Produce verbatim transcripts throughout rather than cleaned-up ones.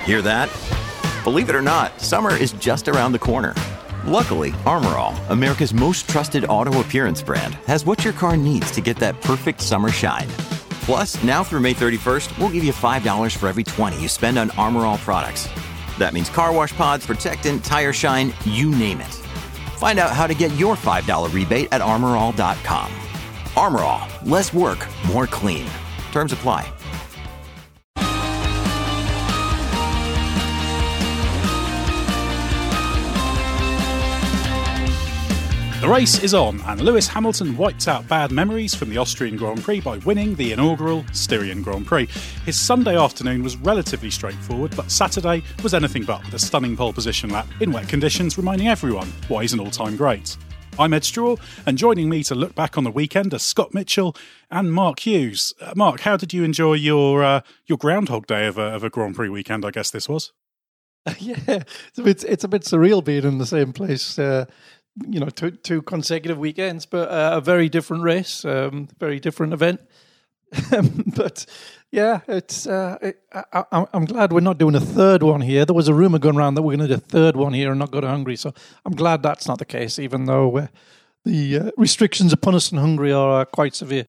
Hear that? Believe it or not, summer is just around the corner. Luckily, Armor All, America's most trusted auto appearance brand, has what your car needs to get that perfect summer shine. Plus, now through May thirty-first, we'll give you five dollars for every twenty you spend on Armor All products. That means car wash pods, protectant, tire shine, you name it. Find out how to get your five dollars rebate at armor all dot com. Armor All, less work, more clean. Terms apply. The race is on, and Lewis Hamilton wiped out bad memories from the Austrian Grand Prix by winning the inaugural Styrian Grand Prix. His Sunday afternoon was relatively straightforward, but Saturday was anything but, with a stunning pole position lap in wet conditions, reminding everyone why he's an all-time great. I'm Ed Straw, and joining me to look back on the weekend are Scott Mitchell and Mark Hughes. Uh, Mark, how did you enjoy your uh, your Groundhog Day of a, of a Grand Prix weekend, I guess this was? Yeah, it's a bit, it's a bit surreal being in the same place. Uh, you know, two, two consecutive weekends, but uh, a very different race, um, very different event. But yeah, it's. Uh, it, I, I'm glad we're not doing a third one here. There was a rumor going around that we're going to do a third one here and not go to Hungary. So I'm glad that's not the case, even though uh, the uh, restrictions upon us in Hungary are uh, quite severe.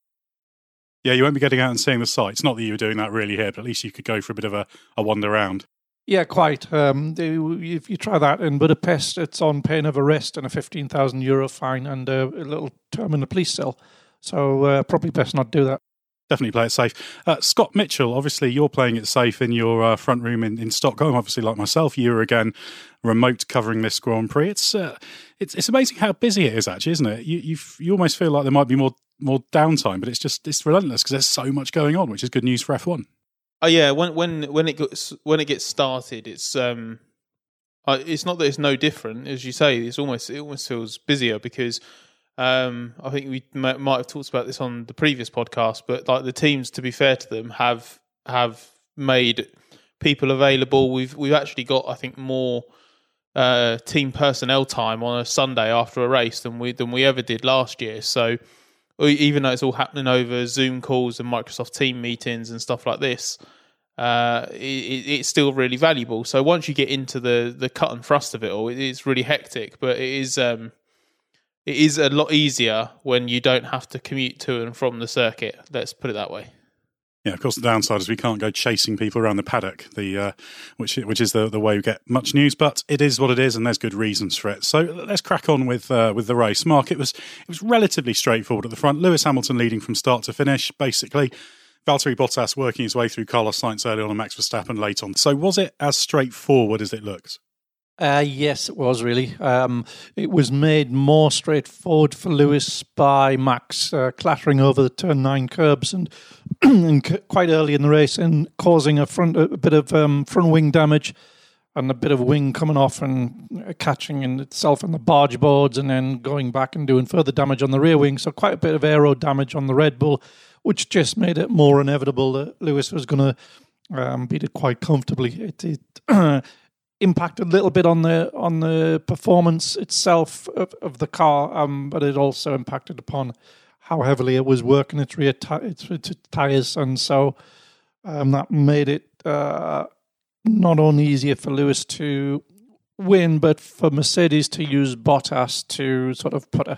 Yeah, you won't be getting out and seeing the sights. Not that you were doing that really here, but at least you could go for a bit of a, a wander around. Yeah, quite. Um, if you try that in Budapest, it's on pain of arrest and a fifteen thousand euro fine and a, a little term in the police cell. So uh, probably best not do that. Definitely play it safe. Uh, Scott Mitchell, obviously you're playing it safe in your uh, front room in, in Stockholm. Obviously, like myself, you were again remote covering this Grand Prix. It's uh, it's it's amazing how busy it is, actually, isn't it? You you you almost feel like there might be more more downtime, but it's just it's relentless because there's so much going on, which is good news for F one. Oh yeah, when when when it gets when it gets started, it's um, uh, it's not that it's no different, as you say. It's almost it almost feels busier because um, I think we m- might have talked about this on the previous podcast, but like the teams, to be fair to them, have have made people available. We've we've actually got I think more uh, team personnel time on a Sunday after a race than we than we ever did last year. So even though it's all happening over Zoom calls and Microsoft Team meetings and stuff like this, uh, it, it's still really valuable. So once you get into the, the cut and thrust of it all, it's really hectic, but it is um, it is a lot easier when you don't have to commute to and from the circuit. Let's put it that way. Yeah, of course, the downside is we can't go chasing people around the paddock, the uh, which which is the, the way we get much news. But it is what it is, and there's good reasons for it. So let's crack on with uh, with the race. Mark, it was it was relatively straightforward at the front. Lewis Hamilton leading from start to finish, basically. Valtteri Bottas working his way through Carlos Sainz early on and Max Verstappen late on. So was it as straightforward as it looks? Uh, yes, it was really. Um, it was made more straightforward for Lewis by Max uh, clattering over the turn nine curbs and, and c- quite early in the race and causing a front a bit of um, front wing damage and a bit of wing coming off and uh, catching in itself in the barge boards and then going back and doing further damage on the rear wing. So quite a bit of aero damage on the Red Bull, which just made it more inevitable that Lewis was going to um, beat it quite comfortably. It, it impacted a little bit on the on the performance itself of, of the car, um, but it also impacted upon how heavily it was working its rear t- its, its tires, and so um, that made it uh, not only easier for Lewis to win, but for Mercedes to use Bottas to sort of put a,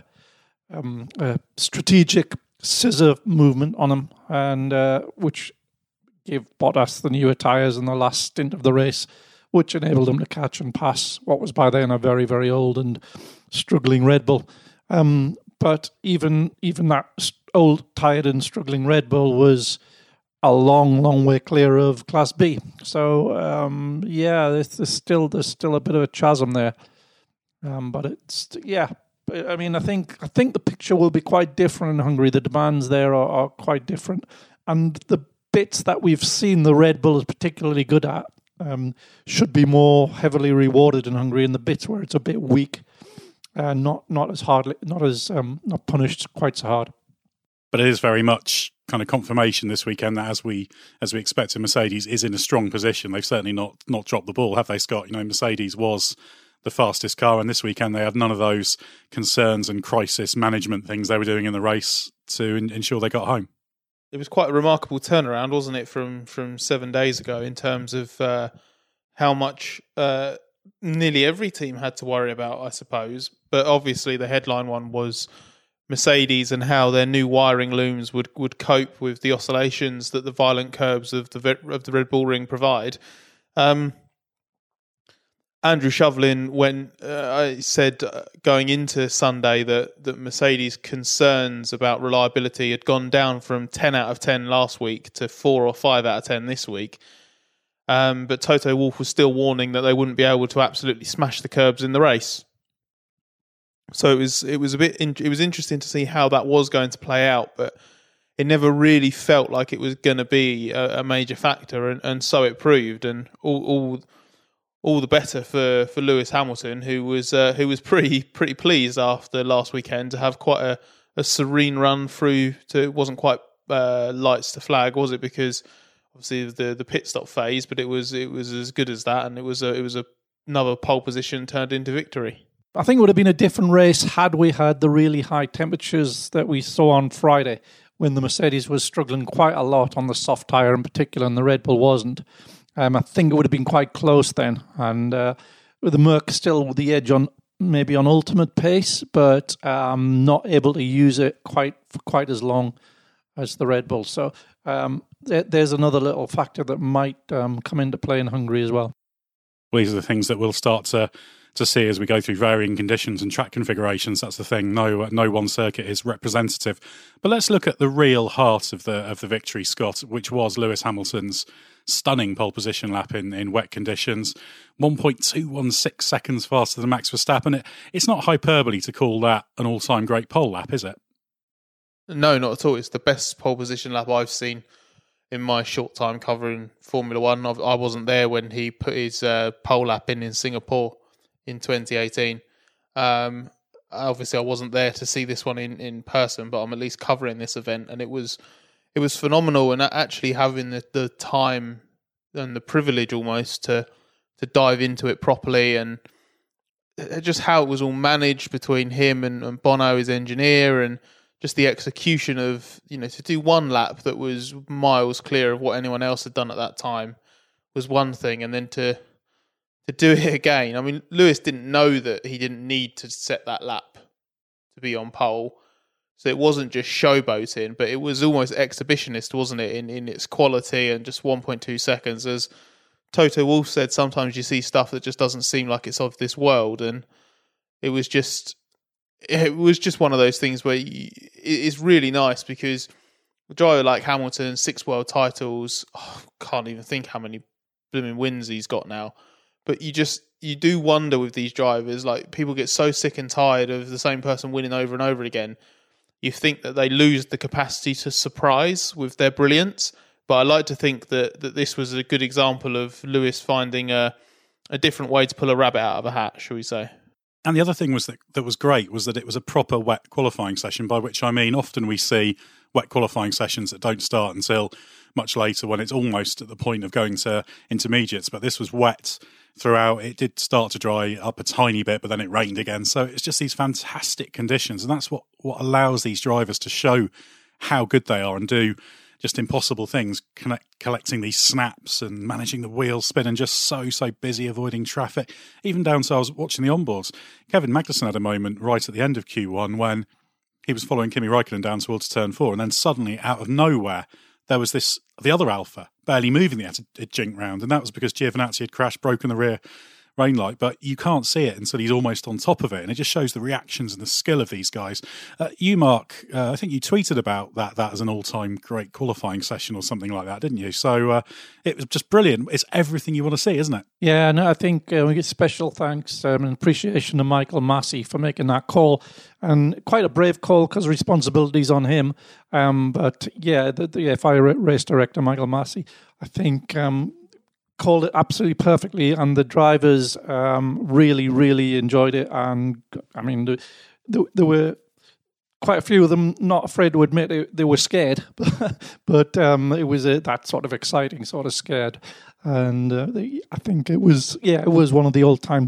um, a strategic scissor movement on him, and uh, which gave Bottas the newer tires in the last stint of the race, which enabled him to catch and pass what was by then a very, very old and struggling Red Bull. Um, but even even that old, tired and struggling Red Bull was a long, long way clear of Class B. So, um, yeah, there's, there's still there's still a bit of a chasm there. Um, but it's, yeah, I mean, I think I think the picture will be quite different in Hungary. The demands there are, are quite different. And the bits that we've seen the Red Bull is particularly good at Um, should be more heavily rewarded in Hungary, and the bits where it's a bit weak, uh, not not as hardly, not as um, not punished quite so hard. But it is very much kind of confirmation this weekend that as we as we expected, Mercedes is in a strong position. They've certainly not not dropped the ball, have they, Scott? You know, Mercedes was the fastest car, and this weekend they had none of those concerns and crisis management things they were doing in the race to in- ensure they got home. It was quite a remarkable turnaround, wasn't it, from, from seven days ago in terms of uh, how much uh, nearly every team had to worry about, I suppose. But obviously the headline one was Mercedes and how their new wiring looms would, would cope with the oscillations that the violent curbs of the of the Red Bull Ring provide. Um, Andrew Shovlin went. Uh, I said uh, going into Sunday that that Mercedes' concerns about reliability had gone down from ten out of ten last week to four or five out of ten this week. Um, but Toto Wolff was still warning that they wouldn't be able to absolutely smash the curbs in the race. So it was it was a bit in, it was interesting to see how that was going to play out, but it never really felt like it was going to be a, a major factor, and, and so it proved. And all all, all the better for, for Lewis Hamilton, who was uh, who was pretty pretty pleased after last weekend to have quite a, a serene run through. To it wasn't quite uh, lights to flag, was it? Because obviously the the pit stop phase, but it was it was as good as that, and it was a, it was a, another pole position turned into victory. I think it would have been a different race had we had the really high temperatures that we saw on Friday, when the Mercedes was struggling quite a lot on the soft tyre in particular, and the Red Bull wasn't. Um, I think it would have been quite close then, and uh, with the Merc still with the edge on maybe on ultimate pace, but um, not able to use it quite for quite as long as the Red Bull. So um, there, there's another little factor that might um, come into play in Hungary as well. Well, these are the things that we'll start to to see as we go through varying conditions and track configurations. That's the thing. No, no one circuit is representative. But let's look at the real heart of the of the victory, Scott, which was Lewis Hamilton's stunning pole position lap in, in wet conditions. one point two one six seconds faster than Max Verstappen. It, it's not hyperbole to call that an all-time great pole lap, is it? No, not at all. It's the best pole position lap I've seen in my short time covering Formula One. I've, I wasn't there when he put his uh, pole lap in in Singapore in twenty eighteen. Um, obviously, I wasn't there to see this one in, in person, but I'm at least covering this event, and it was it was phenomenal. And actually having the, the time and the privilege almost to to dive into it properly, and just how it was all managed between him and, and Bono, his engineer, and just the execution of, you know, to do one lap that was miles clear of what anyone else had done at that time was one thing, and then to to do it again. I mean, Lewis didn't know that he didn't need to set that lap to be on pole. So it wasn't just showboating, but it was almost exhibitionist, wasn't it, in, in its quality, and just one point two seconds. As Toto Wolff said, sometimes you see stuff that just doesn't seem like it's of this world, and it was just it was just one of those things where you, it's really nice because a driver like Hamilton, six world titles, oh, can't even think how many blooming wins he's got now. But you just, you do wonder with these drivers, like people get so sick and tired of the same person winning over and over again. You think that they lose the capacity to surprise with their brilliance. But I like to think that, that this was a good example of Lewis finding a, a different way to pull a rabbit out of a hat, shall we say. And the other thing was that, that was great was that it was a proper wet qualifying session, by which I mean often we see wet qualifying sessions that don't start until much later when it's almost at the point of going to intermediates. But this was wet throughout. It did start to dry up a tiny bit, but then it rained again. So it's just these fantastic conditions. And that's what, what allows these drivers to show how good they are and do just impossible things, connect, collecting these snaps and managing the wheel spin, and just so, so busy avoiding traffic. Even down to I was watching the onboards. Kevin Magnussen had a moment right at the end of Q one when he was following Kimi Räikkönen down towards turn four, and then suddenly, out of nowhere, there was this the other Alpha barely moving the it jink round, and that was because Giovinazzi had crashed, broken the rear rain light, but you can't see it until he's almost on top of it, and it just shows the reactions and the skill of these guys. Uh, you, Mark, uh, I think you tweeted about that that as an all-time great qualifying session or something like that, didn't you? So uh, it was just brilliant. It's everything you want to see, isn't it? Yeah, no, I think uh, we get special thanks um, and appreciation to Michael Massey for making that call, and quite a brave call because responsibility's on him. Um, but yeah, the, the F I race director, Michael Massey, I think um, called it absolutely perfectly, and the drivers um, really, really enjoyed it. And I mean, the, the, there were quite a few of them not afraid to admit it, they were scared, but um, it was a, that sort of exciting sort of scared. And uh, they, I think it was, yeah, it was one of the all-time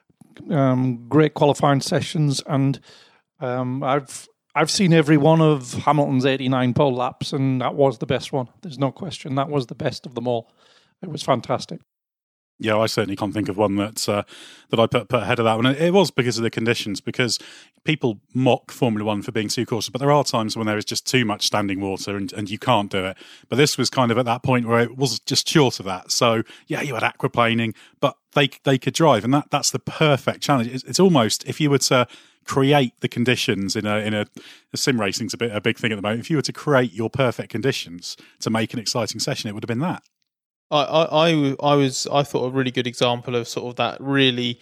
um, great qualifying sessions. And um, I've I've seen every one of Hamilton's eighty-nine pole laps, and that was the best one. There's no question. That was the best of them all. It was fantastic. Yeah, I certainly can't think of one that uh, that I put, put ahead of that one. It was because of the conditions, because people mock Formula One for being too cautious, but there are times when there is just too much standing water and, and you can't do it. But this was kind of at that point where it was just short of that. So, yeah, you had aquaplaning, but they they could drive, and that that's the perfect challenge. It's, it's almost, if you were to create the conditions in a in a, a sim racing's a bit a big thing at the moment. If you were to create your perfect conditions to make an exciting session, it would have been that. I, I, I, I was I thought a really good example of sort of that really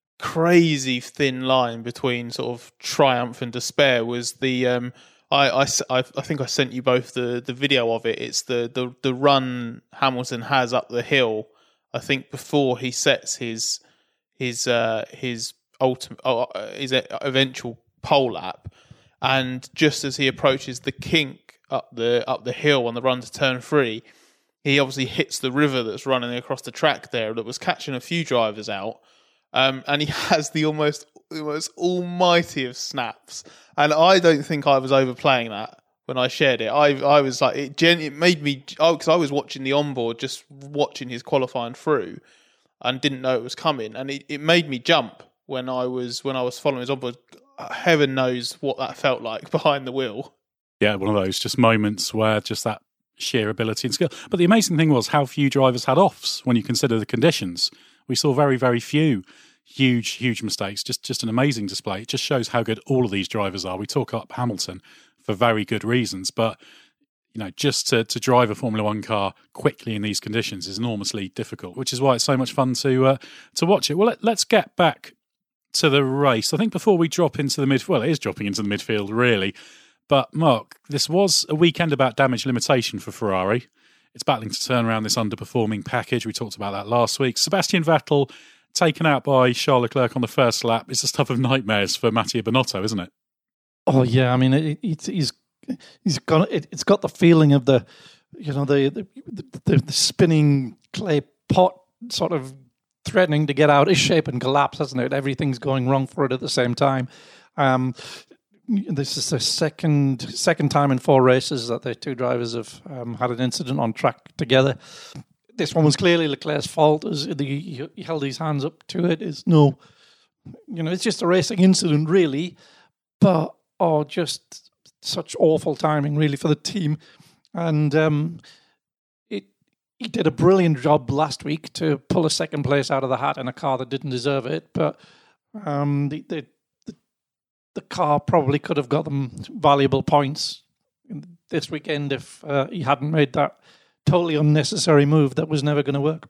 crazy thin line between sort of triumph and despair was the um, I, I, I think I sent you both the, the video of it. It's the, the, the run Hamilton has up the hill. I think before he sets his his uh, his ultimate uh, his eventual pole lap, and just as he approaches the kink up the up the hill on the run to turn three, he obviously hits the river that's running across the track there that was catching a few drivers out. Um, and he has the almost, the most almighty of snaps. And I don't think I was overplaying that when I shared it. I I was like, it, gen- it made me, because I was watching the onboard, just watching his qualifying through and didn't know it was coming. And it, it made me jump when I was when I was following his onboard. Heaven knows what that felt like behind the wheel. Yeah, one of those just moments where just that sheer ability and skill. But the amazing thing was how few drivers had offs when you consider the conditions. We saw very, very few huge, huge mistakes. Just just an amazing display. It just shows how good all of these drivers are. We talk up Hamilton for very good reasons, but you know, just to, to drive a Formula One car quickly in these conditions is enormously difficult, which is why it's so much fun to uh, to watch it. Well, let, let's get back to the race. I think before we drop into the midfield, well, it is dropping into the midfield, really. But Mark, this was a weekend about damage limitation for Ferrari. It's battling to turn around this underperforming package. We talked about that last week. Sebastian Vettel taken out by Charles Leclerc on the first lap. It's the stuff of nightmares for Mattia Binotto, isn't it? Oh yeah, I mean, it, it, he's he's got it, it's got the feeling of the, you know, the the, the the spinning clay pot sort of threatening to get out of shape and collapse, hasn't it? Everything's going wrong for it at the same time. Um, This is the second second time in four races that the two drivers have um, had an incident on track together. This one was clearly Leclerc's fault. As the, he held his hands up to it. It's no, you know, it's just a racing incident, really. But oh, just such awful timing, really, for the team. And um, it he did a brilliant job last week to pull a second place out of the hat in a car that didn't deserve it. But um, the, the The car probably could have got them valuable points this weekend if uh, he hadn't made that totally unnecessary move that was never going to work.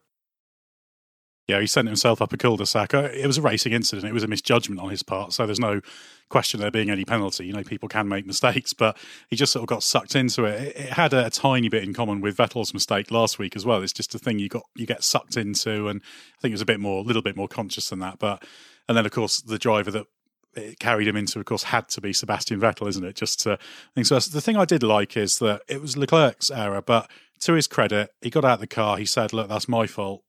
Yeah, he sent himself up a cul-de-sac. It was a racing incident. It was a misjudgment on his part, so there's no question there being any penalty. You know, people can make mistakes, but he just sort of got sucked into it. It had a, a tiny bit in common with Vettel's mistake last week as well. It's just a thing you got you get sucked into, and I think it was a bit more, a little bit more conscious than that. But and then of course the driver that it carried him into, of course, had to be Sebastian Vettel, isn't it? Just to think. So the thing I did like is that it was Leclerc's error, but to his credit, he got out of the car. He said, "Look, that's my fault,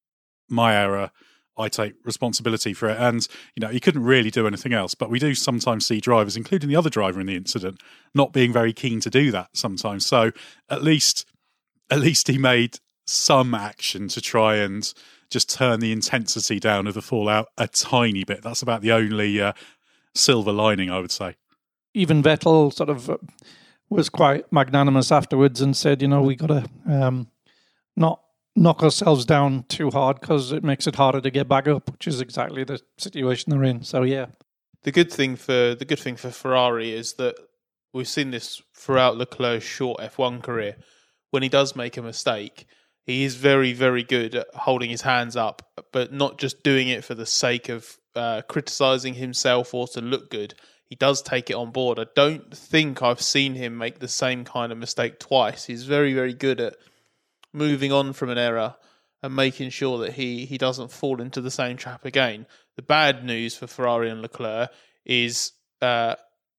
my error. I take responsibility for it." And you know, he couldn't really do anything else. But we do sometimes see drivers, including the other driver in the incident, not being very keen to do that sometimes. So at least, at least he made some action to try and just turn the intensity down of the fallout a tiny bit. That's about the only uh, silver lining, I would say. Even Vettel sort of uh, was quite magnanimous afterwards and said, you know, we got to um, not knock ourselves down too hard because it makes it harder to get back up, which is exactly the situation they're in. So yeah, the good thing for the good thing for Ferrari is that we've seen this throughout Leclerc's short F one career. When he does make a mistake, he is very, very good at holding his hands up, but not just doing it for the sake of uh, criticising himself or to look good. He does take it on board. I don't think I've seen him make the same kind of mistake twice. He's very, very good at moving on from an error and making sure that he, he doesn't fall into the same trap again. The bad news for Ferrari and Leclerc is uh,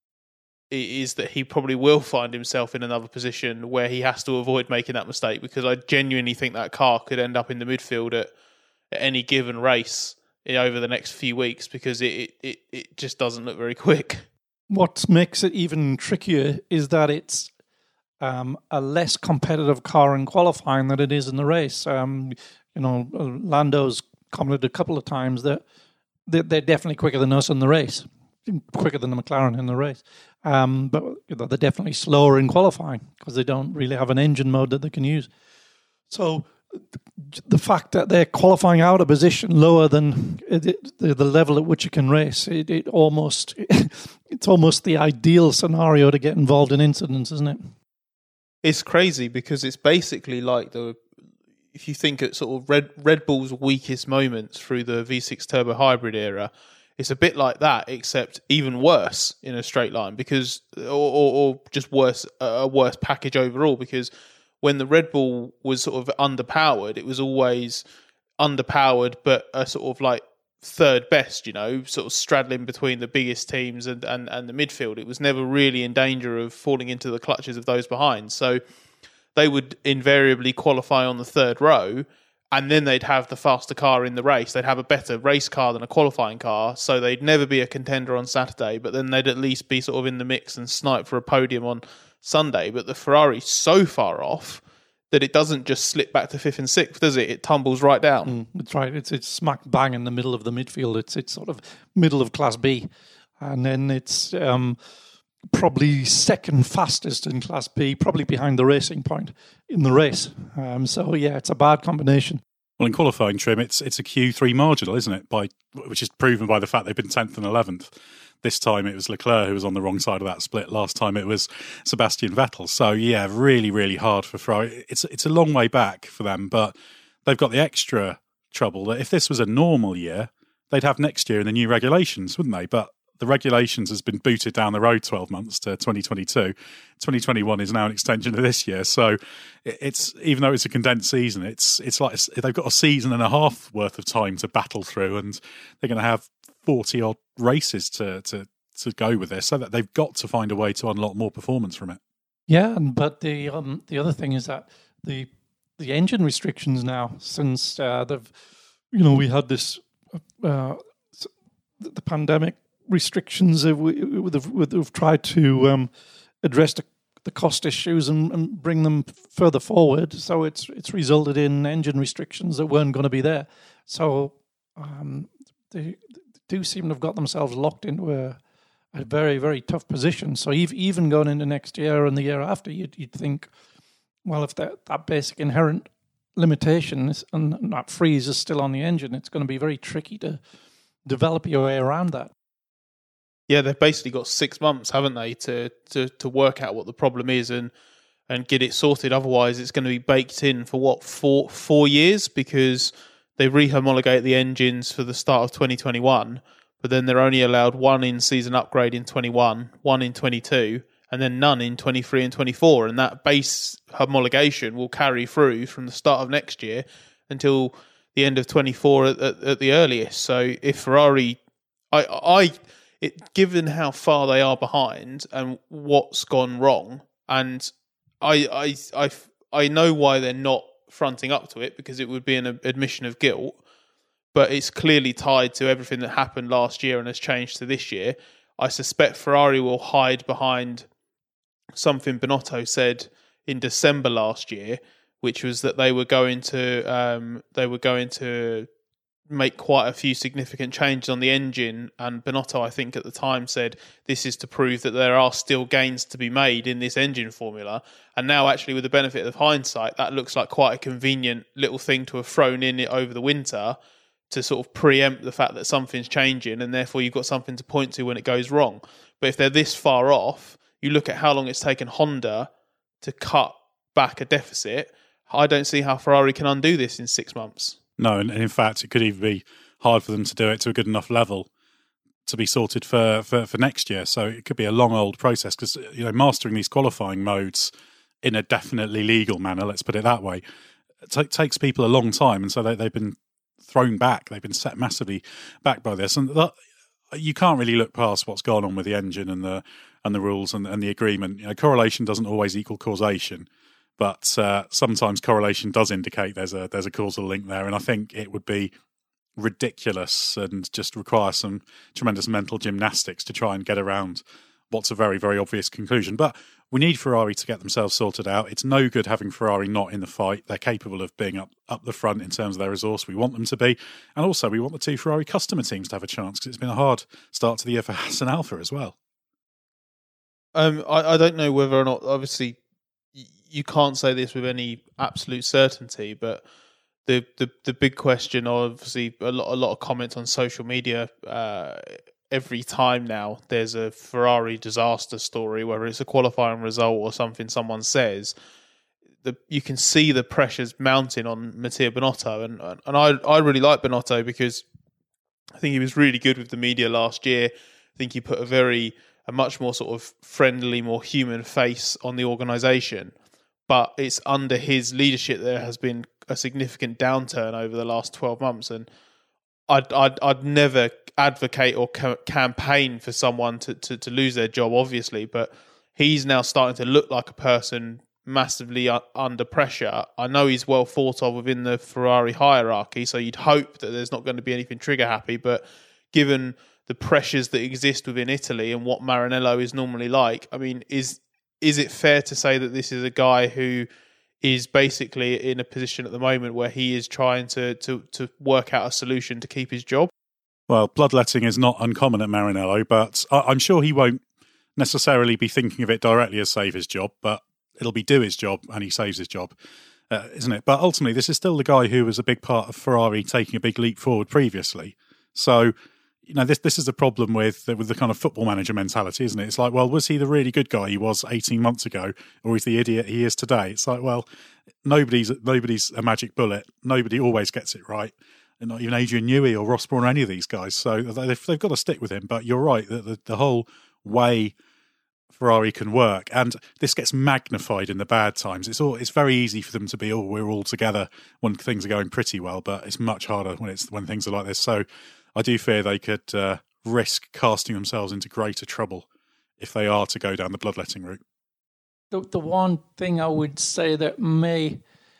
is that he probably will find himself in another position where he has to avoid making that mistake, because I genuinely think that car could end up in the midfield at, at any given race over the next few weeks, because it, it, it just doesn't look very quick. What makes it even trickier is that it's um, a less competitive car in qualifying than it is in the race. Um, you know, Lando's commented a couple of times that they're definitely quicker than us in the race, quicker than the McLaren in the race. Um, but you know, they're definitely slower in qualifying because they don't really have an engine mode that they can use. So the fact that they're qualifying out a position lower than it, the, the level at which you can race, it, it almost it's almost the ideal scenario to get involved in incidents, isn't it? It's crazy because it's basically like the if you think at sort of Red Red Bull's weakest moments through the V six turbo hybrid era, it's a bit like that, except even worse in a straight line because, or, or, or just worse, a worse package overall. Because when the Red Bull was sort of underpowered, it was always underpowered, but a sort of like third best, you know, sort of straddling between the biggest teams and, and, and the midfield. It was never really in danger of falling into the clutches of those behind. So they would invariably qualify on the third row, and then they'd have the faster car in the race. They'd have a better race car than a qualifying car, so they'd never be a contender on Saturday, but then they'd at least be sort of in the mix and snipe for a podium on Sunday. But the Ferrari's so far off that it doesn't just slip back to fifth and sixth, does it? It tumbles right down. Mm, that's right. It's it's smack bang in the middle of the midfield. It's it's sort of middle of Class B, and then it's um, probably second fastest in Class B, probably behind the Racing Point in the race. Um, so yeah, it's a bad combination. Well, in qualifying, Trim, it's it's a Q three marginal, isn't it? By which is proven by the fact they've been tenth and eleventh. This time it was Leclerc who was on the wrong side of that split. Last time it was Sebastian Vettel. So yeah, really, really hard for Ferrari. It's it's a long way back for them, but they've got the extra trouble that if this was a normal year, they'd have next year in the new regulations, wouldn't they? But the regulations has been booted down the road twelve months to twenty twenty-two. twenty twenty-one is now an extension of this year. So it's, even though it's a condensed season, it's it's like they've got a season and a half worth of time to battle through, and they're going to have forty odd races to, to, to go with this, so that they've got to find a way to unlock more performance from it. Yeah, but the um, the other thing is that the the engine restrictions now, since uh, they've, you know, we had this uh, the pandemic restrictions, uh, we, we've, we've tried to um, address the, the cost issues and, and bring them further forward. So it's it's resulted in engine restrictions that weren't going to be there. So um, they, they do seem to have got themselves locked into a, a very, very tough position. So even going into next year and the year after, you'd, you'd think, well, if that, that basic inherent limitation is, and that freeze is still on the engine, it's going to be very tricky to develop your way around that. Yeah, they've basically got six months, haven't they, to, to, to work out what the problem is and and get it sorted. Otherwise, it's going to be baked in for, what, four four years? Because they rehomologate the engines for the start of twenty twenty-one, but then they're only allowed one in-season upgrade in twenty-one, one in twenty-two, and then none in twenty-three and twenty-four. And that base homologation will carry through from the start of next year until the end of twenty-four at, at, at the earliest. So if Ferrari... I... I It, given how far they are behind and what's gone wrong, and I, I, I, I know why they're not fronting up to it, because it would be an admission of guilt, but it's clearly tied to everything that happened last year and has changed to this year. I suspect Ferrari will hide behind something Binotto said in December last year, which was that they were going to um, they were going to make quite a few significant changes on the engine, and Binotto, I think at the time, said this is to prove that there are still gains to be made in this engine formula. And now, actually, with the benefit of hindsight, that looks like quite a convenient little thing to have thrown in it over the winter to sort of preempt the fact that something's changing, and therefore you've got something to point to when it goes wrong. But if they're this far off, you look at how long it's taken Honda to cut back a deficit. I don't see how Ferrari can undo this in six months. No, and in fact, it could even be hard for them to do it to a good enough level to be sorted for, for, for next year. So it could be a long old process, because, you know, mastering these qualifying modes in a definitely legal manner, let's put it that way, it t- takes people a long time. And so they, they've been thrown back. They've been set massively back by this. And that, you can't really look past what's gone on with the engine and the and the rules and, and the agreement. You know, correlation doesn't always equal causation. But uh, sometimes correlation does indicate there's a there's a causal link there, and I think it would be ridiculous and just require some tremendous mental gymnastics to try and get around what's a very, very obvious conclusion. But we need Ferrari to get themselves sorted out. It's no good having Ferrari not in the fight. They're capable of being up, up the front in terms of their resource. We want them to be. And also, we want the two Ferrari customer teams to have a chance, because it's been a hard start to the year for Haas and Alfa as well. Um, I, I don't know whether or not, obviously, you can't say this with any absolute certainty, but the, the, the big question, obviously, a lot, a lot of comments on social media uh, every time now there's a Ferrari disaster story, whether it's a qualifying result or something someone says, the, you can see the pressures mounting on Mattia Binotto. And and I, I really like Binotto because I think he was really good with the media last year. I think he put a very, a much more sort of friendly, more human face on the organisation. But it's under his leadership there has been a significant downturn over the last twelve months. And I'd, I'd, I'd never advocate or ca- campaign for someone to, to, to lose their job, obviously, but he's now starting to look like a person massively u- under pressure. I know he's well thought of within the Ferrari hierarchy, so you'd hope that there's not going to be anything trigger happy, but given the pressures that exist within Italy and what Maranello is normally like, I mean, is is it fair to say that this is a guy who is basically in a position at the moment where he is trying to, to, to work out a solution to keep his job? Well, bloodletting is not uncommon at Maranello, but I'm sure he won't necessarily be thinking of it directly as save his job, but it'll be do his job and he saves his job, uh, isn't it? But ultimately, this is still the guy who was a big part of Ferrari taking a big leap forward previously. So, you know, this this is the problem with with the kind of football manager mentality, isn't it? It's like, well, was he the really good guy he was eighteen months ago, or is the idiot he is today? It's like, well, nobody's nobody's a magic bullet. Nobody always gets it right. And not even Adrian Newey or Ross Brawn or any of these guys. So they've, they've got to stick with him. But you're right, that the, the whole way Ferrari can work, and this gets magnified in the bad times. It's all it's very easy for them to be, oh, we're all together when things are going pretty well, but it's much harder when it's when things are like this. So I do fear they could uh, risk casting themselves into greater trouble if they are to go down the bloodletting route. The, the one thing I would say that may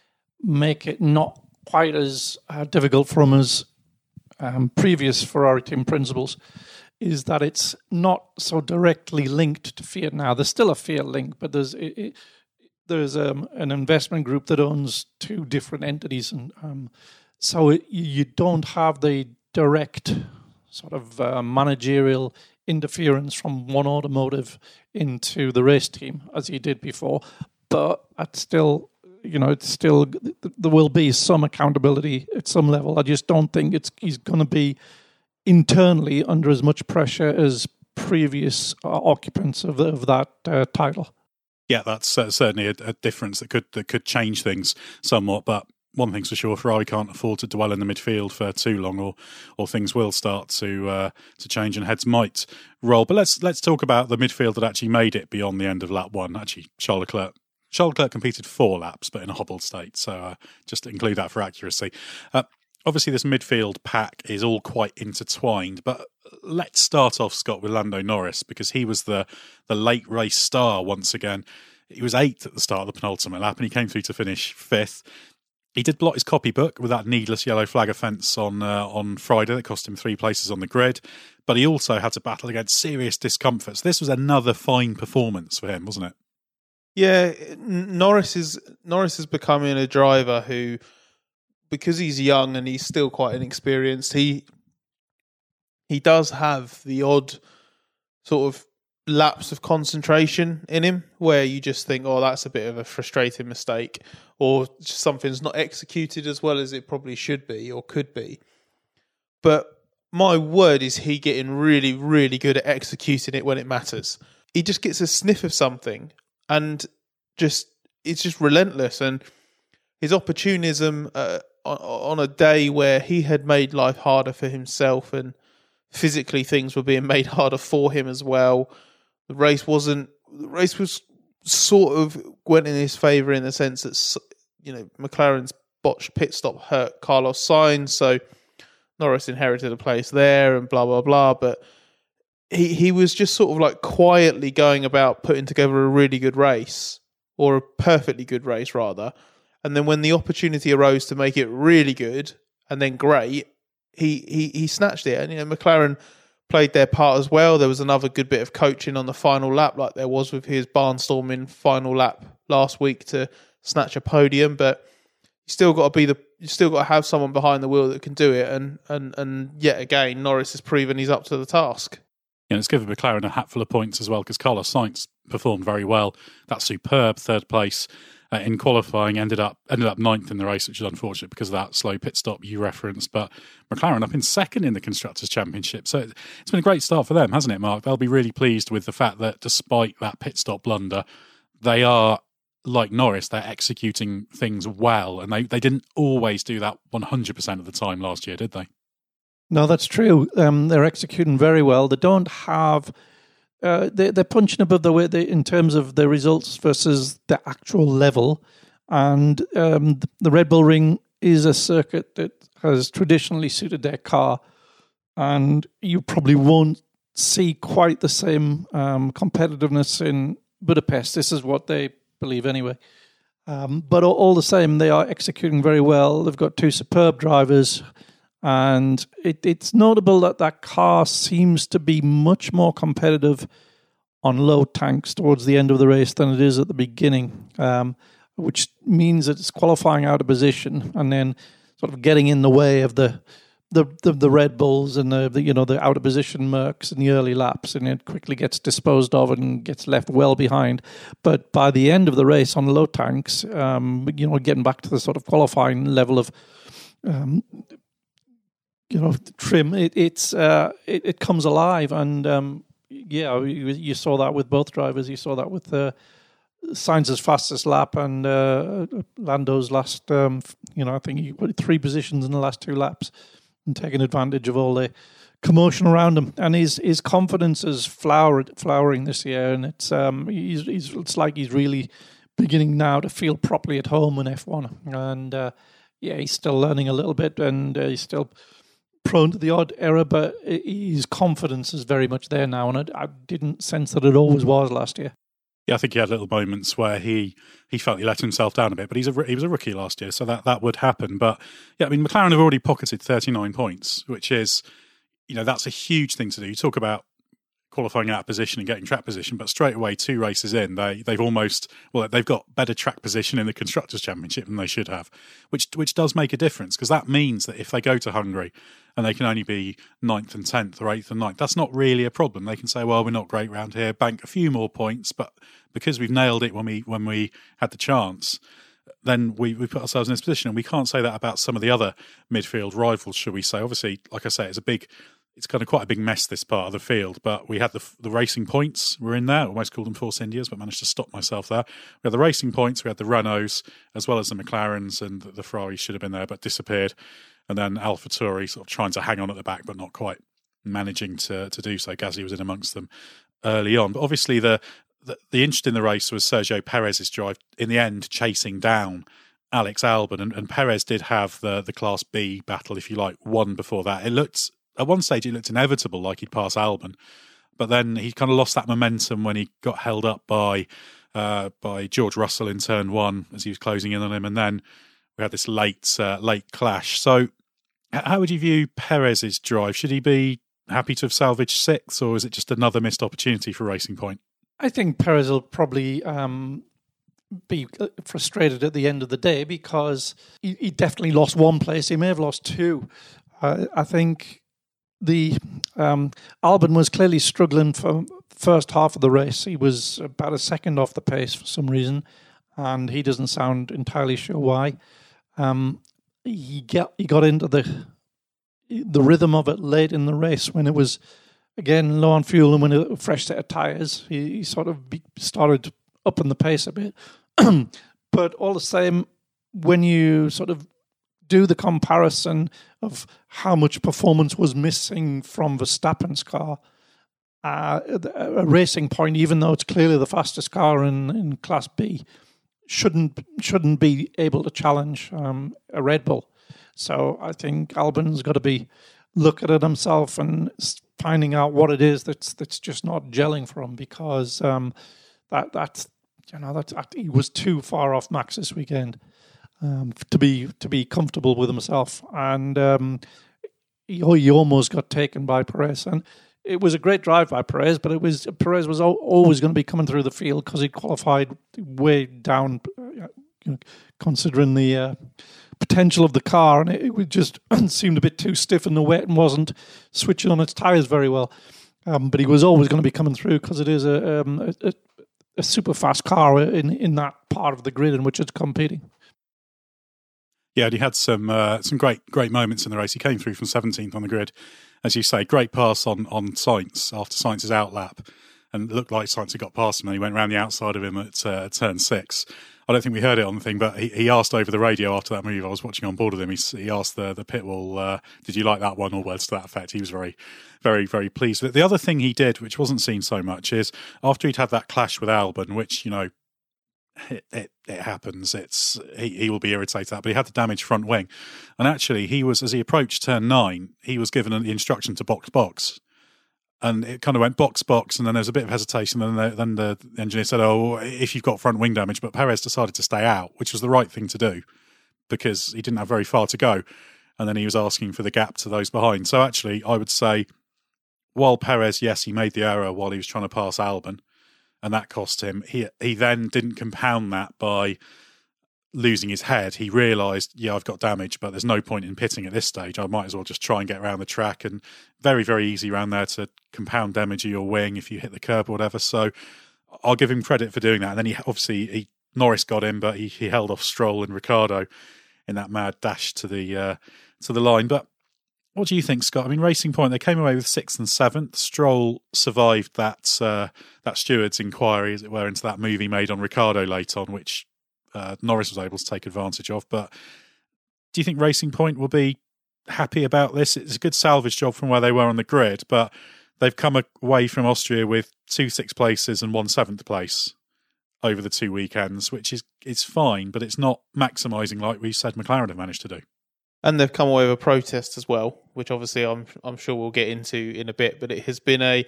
make it not quite as uh, difficult from as um, previous Ferrari team principles is that it's not so directly linked to Fiat now. There's still a Fiat link, but there's it, it, there's um, an investment group that owns two different entities, and um, so it, you don't have the direct sort of uh, managerial interference from one automotive into the race team as you did before. But it's still, you know, it's still there will be some accountability at some level. I just don't think it's he's going to be internally under as much pressure as previous uh, occupants of, of that uh, title. Yeah, that's uh, certainly a, a difference that could that could change things somewhat. But one thing's for sure, Ferrari can't afford to dwell in the midfield for too long, or or things will start to uh, to change and heads might roll. But let's let's talk about the midfield that actually made it beyond the end of lap one. Actually, Charles Leclerc. Charles Leclerc competed four laps, but in a hobbled state. So uh, just to include that for accuracy. Uh, Obviously, this midfield pack is all quite intertwined, but let's start off, Scott, with Lando Norris, because he was the, the late race star once again. He was eighth at the start of the penultimate lap, and he came through to finish fifth. He did blot his copybook with that needless yellow flag offence on uh, on Friday that cost him three places on the grid, but he also had to battle against serious discomforts. This was another fine performance for him, wasn't it? Yeah, Norris is Norris is becoming a driver who, because he's young and he's still quite inexperienced, he he does have the odd sort of lapse of concentration in him where you just think, oh, that's a bit of a frustrating mistake, or something's not executed as well as it probably should be or could be. But my word, is he getting really, really good at executing it when it matters. He just gets a sniff of something and just it's just relentless. And his opportunism uh, on, on a day where he had made life harder for himself and physically things were being made harder for him as well. The race wasn't. The race was sort of went in his favour in the sense that, you know, McLaren's botched pit stop hurt Carlos Sainz, so Norris inherited a place there and blah blah blah. But he he was just sort of like quietly going about putting together a really good race, or a perfectly good race rather. And then when the opportunity arose to make it really good and then great, he he he snatched it. And, you know, McLaren played their part as well. There was another good bit of coaching on the final lap, like there was with his barnstorming final lap last week to snatch a podium. But you still got to be the, you still got to have someone behind the wheel that can do it. And and and yet again, Norris has proven he's up to the task. Yeah, it's given McLaren a hatful of points as well because Carlos Sainz performed very well. That superb third place uh, in qualifying ended up ended up ninth in the race, which is unfortunate because of that slow pit stop you referenced. But McLaren up in second in the Constructors' Championship. So it's been a great start for them, hasn't it, Mark? They'll be really pleased with the fact that despite that pit stop blunder, they are, like Norris, they're executing things well. And they, they didn't always do that one hundred percent of the time last year, did they? No, that's true. Um, they're executing very well. They don't have... Uh, they, they're punching above the weight in terms of the results versus the actual level. And um, the Red Bull Ring is a circuit that has traditionally suited their car. And you probably won't see quite the same um, competitiveness in Budapest. This is what they believe anyway. Um, but all, all the same, they are executing very well. They've got two superb drivers. And it, it's notable that that car seems to be much more competitive on low tanks towards the end of the race than it is at the beginning, um, which means that it's qualifying out of position and then sort of getting in the way of the the, the, the Red Bulls and the, the you know the out of position Mercs in the early laps, and it quickly gets disposed of and gets left well behind. But by the end of the race on low tanks, um, you know, getting back to the sort of qualifying level of um, you know, trim, it, it's uh, it, it comes alive, and um, yeah, you, you saw that with both drivers. You saw that with uh, Sainz's fastest lap and uh, Lando's last. Um, you know, I think he put three positions in the last two laps, and taking advantage of all the commotion around him. And his his confidence is flowered, flowering this year, and it's um, he's, he's it's like he's really beginning now to feel properly at home in F one. And uh, yeah, he's still learning a little bit, and uh, he's still prone to the odd error, but his confidence is very much there now, and I, I didn't sense that it always was last year. Yeah, I think he had little moments where he, he felt he let himself down a bit, but he's a, he was a rookie last year, so that, that would happen. But yeah, I mean, McLaren have already pocketed thirty-nine points, which is, you know, that's a huge thing to do. You talk about qualifying out of position and getting track position, but straight away, two races in, they, they've almost, well, they've got better track position in the Constructors' Championship than they should have, which which does make a difference, because that means that if they go to Hungary and they can only be ninth and tenth or eighth and ninth, that's not really a problem. They can say, well, we're not great round here, bank a few more points, but because we've nailed it when we when we had the chance, then we, we put ourselves in this position. And we can't say that about some of the other midfield rivals, shall we say. Obviously, like I say, it's a big... It's kind of quite a big mess, this part of the field, but we had the the Racing Points were in there. I almost called them Force Indias, but managed to stop myself there. We had the Racing Points, we had the Renaults, as well as the McLarens, and the, the Ferraris should have been there, but disappeared. And then AlphaTauri sort of trying to hang on at the back, but not quite managing to, to do so. Gasly was in amongst them early on. But obviously the, the, the interest in the race was Sergio Perez's drive, in the end, chasing down Alex Albon. And, and Perez did have the, the Class B battle, if you like, won before that. It looked... At one stage, it looked inevitable, like he'd pass Albon, but then he kind of lost that momentum when he got held up by uh, by George Russell in turn one as he was closing in on him, and then we had this late uh, late clash. So, how would you view Perez's drive? Should he be happy to have salvaged sixth, or is it just another missed opportunity for Racing Point? I think Perez will probably um, be frustrated at the end of the day, because he, he definitely lost one place. He may have lost two. Uh, I think. The um, Albon was clearly struggling for first half of the race. He was about a second off the pace for some reason, and he doesn't sound entirely sure why. Um, he get he got into the the rhythm of it late in the race when it was again low on fuel and when a fresh set of tyres. He, he sort of be, started upping the pace a bit, but all the same, when you sort of do the comparison of how much performance was missing from Verstappen's car, uh, a Racing Point, even though it's clearly the fastest car in, in Class B, shouldn't shouldn't be able to challenge um, a Red Bull. So I think Albon's got to be looking at himself and finding out what it is that's that's just not gelling for him, because um, that that's you know that, that he was too far off Max this weekend. Um, to be to be comfortable with himself, and um, he, he almost got taken by Perez. And it was a great drive by Perez, but it was Perez was al- always going to be coming through the field because he qualified way down, uh, you know, considering the uh, potential of the car, and it, it would just seemed a bit too stiff in the wet and wasn't switching on its tyres very well. Um, but he was always going to be coming through because it is a, um, a, a super fast car in, in that part of the grid in which it's competing. Yeah, and he had some uh, some great great moments in the race. He came through from seventeenth on the grid, as you say. Great pass on on Sainz after Sainz's outlap, and it looked like Sainz had got past him, and he went around the outside of him at uh, turn six. I don't think we heard it on the thing, but he, he asked over the radio after that move. I was watching on board with him. He, he asked the the pit wall, uh, "Did you like that one?" or words to that effect. He was very, very, very pleased with it. The other thing he did, which wasn't seen so much, is after he'd had that clash with Albon, which you know. It, it it happens. It's he, he will be irritated at that, but he had the damaged front wing, and actually he was as he approached turn nine, he was given the instruction to box box, and it kind of went box box, and then there was a bit of hesitation. And then the, then the engineer said, "Oh, if you've got front wing damage," but Perez decided to stay out, which was the right thing to do because he didn't have very far to go, and then he was asking for the gap to those behind. So actually, I would say, while Perez, yes, he made the error while he was trying to pass Albon. And that cost him. He he then didn't compound that by losing his head. He realised, yeah, I've got damage, but there's no point in pitting at this stage. I might as well just try and get around the track. And very, very easy around there to compound damage of your wing if you hit the curb or whatever. So I'll give him credit for doing that. And then he obviously, he, Norris got in, but he, he held off Stroll and Ricciardo in that mad dash to the uh, to the line. But what do you think, Scott? I mean, Racing Point, they came away with sixth and seventh. Stroll survived that uh, that steward's inquiry, as it were, into that move he made on Ricciardo late on, which uh, Norris was able to take advantage of. But do you think Racing Point will be happy about this? It's a good salvage job from where they were on the grid, but they've come away from Austria with two sixth places and one seventh place over the two weekends, which is it's fine, but it's not maximising like we said McLaren have managed to do. And they've come away with a protest as well, which obviously I'm I'm sure we'll get into in a bit. But it has been a,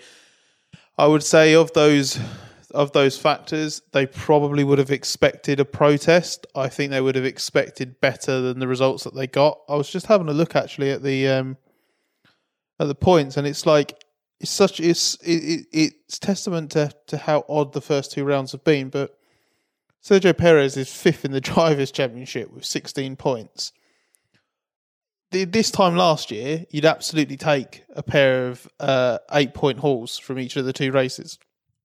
I would say of those of those factors, they probably would have expected a protest. I think they would have expected better than the results that they got. I was just having a look actually at the um, at the points, and it's like it's such it's it, it, it's testament to to how odd the first two rounds have been. But Sergio Perez is fifth in the Drivers' Championship with sixteen points. This time last year, you'd absolutely take a pair of uh, eight-point hauls from each of the two races.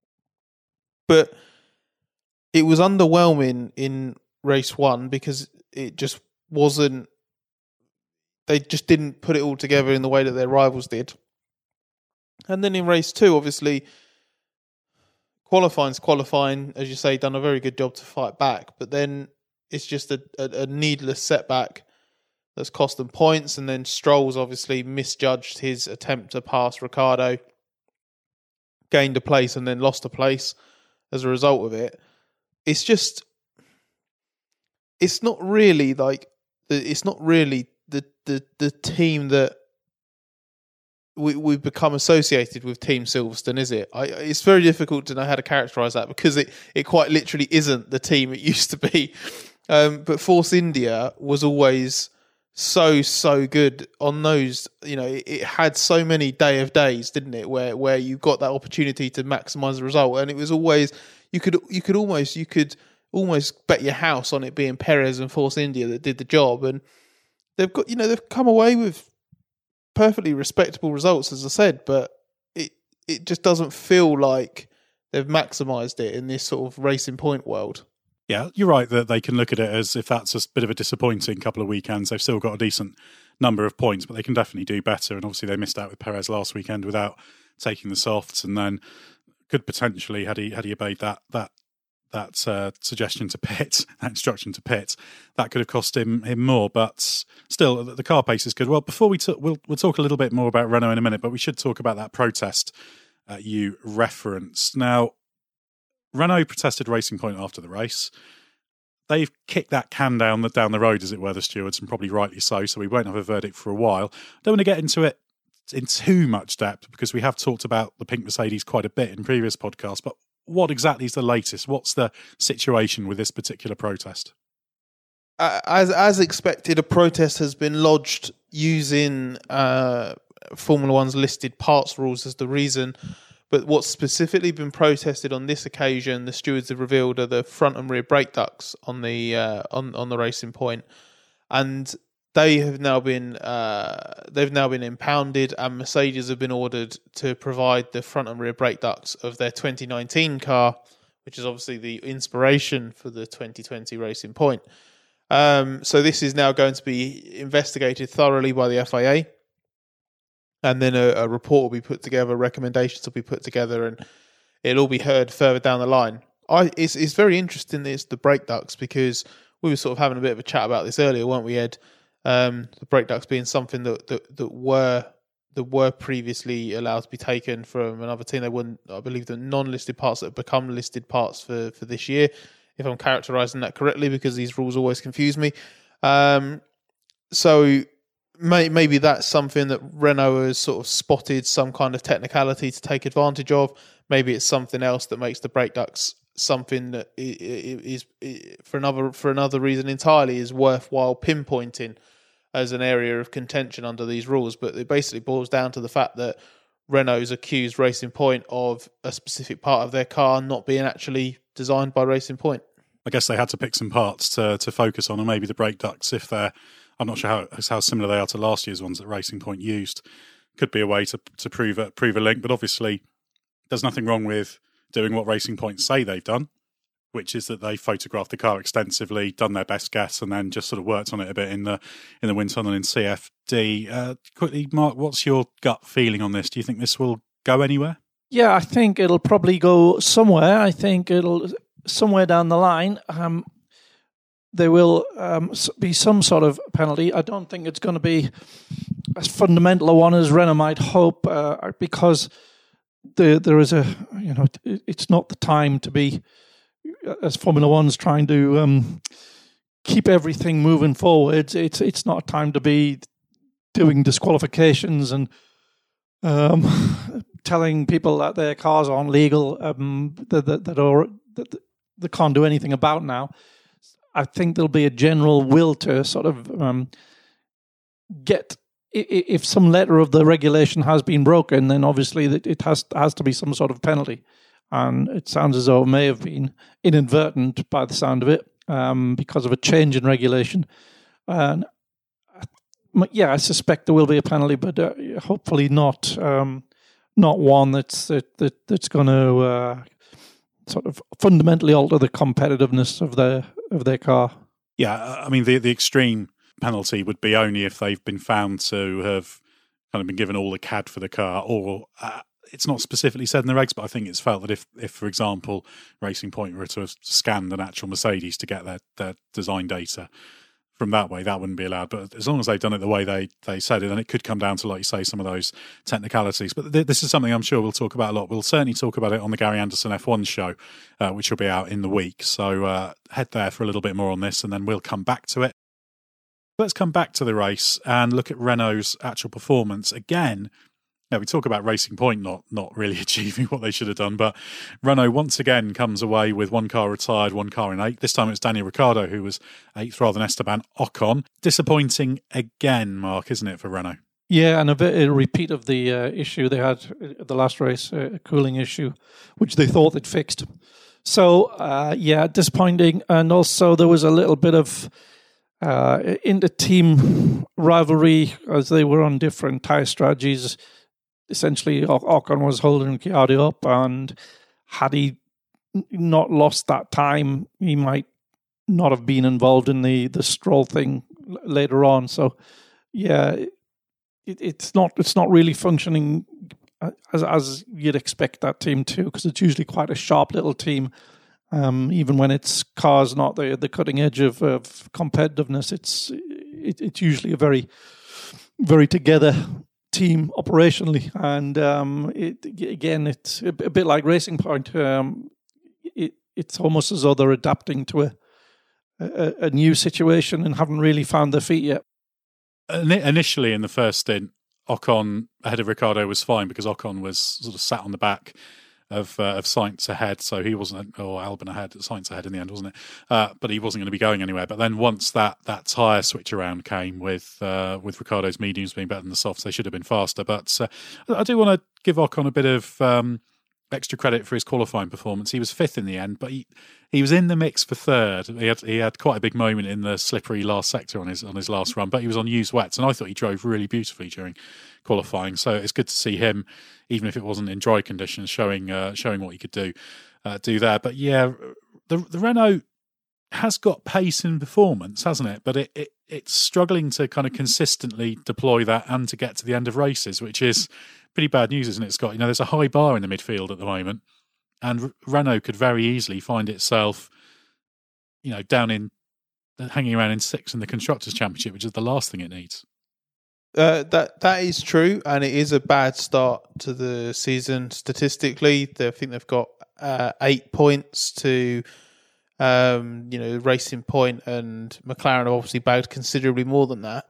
But it was underwhelming in race one because it just wasn't... They just didn't put it all together in the way that their rivals did. And then in race two, obviously, qualifying's qualifying, as you say, done a very good job to fight back. But then it's just a, a, a needless setback that's cost them points, and then Stroll's obviously misjudged his attempt to pass Ricciardo, gained a place and then lost a place as a result of it. It's just, it's not really like, it's not really the the, the team that we, we've become associated with Team Silverstone, is it? I, it's very difficult to know how to characterise that because it, it quite literally isn't the team it used to be. Um, but Force India was always so so good on those. You know, it, it had so many day of days, didn't it? Where where you got that opportunity to maximise the result, and it was always you could you could almost you could almost bet your house on it being Perez and Force India that did the job, and they've got you know they've come away with perfectly respectable results, as I said, but it it just doesn't feel like they've maximised it in this sort of Racing Point world. Yeah, you're right that they can look at it as if that's a bit of a disappointing couple of weekends. They've still got a decent number of points, but they can definitely do better. And obviously they missed out with Perez last weekend without taking the softs, and then could potentially, had he had he obeyed that that that uh, suggestion to pit, that instruction to pit, that could have cost him him more. But still, the car pace is good. Well, before we t- we'll we'll talk a little bit more about Renault in a minute, but we should talk about that protest uh, you referenced. Now, Renault protested Racing Point after the race. They've kicked that can down the down the road, as it were, the stewards, and probably rightly so, so we won't have a verdict for a while. I don't want to get into it in too much depth because we have talked about the pink Mercedes quite a bit in previous podcasts, but what exactly is the latest? What's the situation with this particular protest? Uh, as as expected, a protest has been lodged using uh, Formula One's listed parts rules as the reason. But what's specifically been protested on this occasion, the stewards have revealed, are the front and rear brake ducts on the uh, on on the Racing Point, and they have now been uh, they've now been impounded, and Mercedes have been ordered to provide the front and rear brake ducts of their twenty nineteen car, which is obviously the inspiration for the twenty twenty Racing Point. Um, so this is now going to be investigated thoroughly by the F I A. And then a, a report will be put together, recommendations will be put together, and it'll all be heard further down the line. I, it's, it's very interesting, this, the brake ducts, because we were sort of having a bit of a chat about this earlier, weren't we, Ed? Um, the brake ducts being something that, that, that were that were previously allowed to be taken from another team. They wouldn't, I believe, the non-listed parts that have become listed parts for, for this year, if I'm characterising that correctly, because these rules always confuse me. Um, so... Maybe that's something that Renault has sort of spotted, some kind of technicality to take advantage of. Maybe it's something else that makes the brake ducts something that is, for another for another reason entirely, is worthwhile pinpointing as an area of contention under these rules. But it basically boils down to the fact that Renault's accused Racing Point of a specific part of their car not being actually designed by Racing Point. I guess they had to pick some parts to to focus on, or maybe the brake ducts, if they're, I'm not sure how how similar they are to last year's ones that Racing Point used, could be a way to to prove a, prove a link. But obviously, there's nothing wrong with doing what Racing Point say they've done, which is that they photographed the car extensively, done their best guess, and then just sort of worked on it a bit in the in the wind tunnel in C F D. Uh, quickly, Mark, what's your gut feeling on this? Do you think this will go anywhere? Yeah, I think it'll probably go somewhere. I think it'll somewhere down the line. Um, there will um, be some sort of penalty. I don't think it's going to be as fundamental a one as Renault might hope, uh, because there there is a you know it's not the time to be, as Formula One's trying to um, keep everything moving forward. It's it's not a time to be doing disqualifications and um, telling people that their cars aren't legal, um, that that that, are, that they can't do anything about now. I think there'll be a general will to sort of um, get, if some letter of the regulation has been broken, then obviously it has has to be some sort of penalty. And it sounds as though it may have been inadvertent by the sound of it, um, because of a change in regulation. And yeah, I suspect there will be a penalty, but uh, hopefully not um, not one that's that, that that's going to uh, sort of fundamentally alter the competitiveness of their of their car. Yeah, I mean the the extreme penalty would be only if they've been found to have kind of been given all the C A D for the car, or uh, it's not specifically said in the regs, but I think it's felt that if, if for example, Racing Point were to have scanned an actual Mercedes to get their, their design data from that way, that wouldn't be allowed. But as long as they've done it the way they, they said it, then it could come down to, like you say, some of those technicalities. But th- this is something I'm sure we'll talk about a lot. We'll certainly talk about it on the Gary Anderson F one show, uh, which will be out in the week. So uh, head there for a little bit more on this, and then we'll come back to it. Let's come back to the race and look at Renault's actual performance. Again, now we talk about Racing Point not not really achieving what they should have done, but Renault once again comes away with one car retired, one car in eighth. This time it's Daniel Ricciardo who was eighth rather than Esteban Ocon. Disappointing again, Mark, isn't it, for Renault? Yeah, and a, bit, a repeat of the uh, issue they had at the last race, uh, a cooling issue, which they thought they'd fixed. So, uh, yeah, disappointing. And also there was a little bit of Uh, in the team rivalry, as they were on different tyre strategies. Essentially, Ocon was holding Ricciardo up, and had he not lost that time, he might not have been involved in the, the Stroll thing later on. So, yeah, it, it's not it's not really functioning as as you'd expect that team to, because it's usually quite a sharp little team. Um, even when its car's not the the cutting edge of, of competitiveness, it's it, it's usually a very very together team operationally. And um, it, again, it's a bit like Racing Point. Um, it, it's almost as though they're adapting to a, a a new situation and haven't really found their feet yet. Initially, in the first stint, Ocon ahead of Ricciardo was fine because Ocon was sort of sat on the back of uh, of Sainz ahead, so he wasn't, or Albon ahead, Sainz ahead in the end, wasn't it? Uh, but he wasn't going to be going anywhere. But then once that that tyre switch around came with uh, with Ricciardo's mediums being better than the softs, they should have been faster. But uh, I do want to give Ocon a bit of um, extra credit for his qualifying performance. He was fifth in the end, but he, he was in the mix for third. He had he had quite a big moment in the slippery last sector on his on his last run, but he was on used wets, and I thought he drove really beautifully during qualifying. So it's good to see him, even if it wasn't in dry conditions, showing uh, showing what he could do uh, do there. But yeah, the the Renault has got pace and performance, hasn't it? But it, it it's struggling to kind of consistently deploy that and to get to the end of races, which is pretty bad news, isn't it, Scott? You know, there's a high bar in the midfield at the moment, and Renault could very easily find itself, you know, down in, hanging around in sixth in the Constructors' Championship, which is the last thing it needs. Uh, that that is true, and it is a bad start to the season statistically. They, I think they've got uh, eight points to, um, you know, Racing Point, and McLaren have obviously bagged considerably more than that.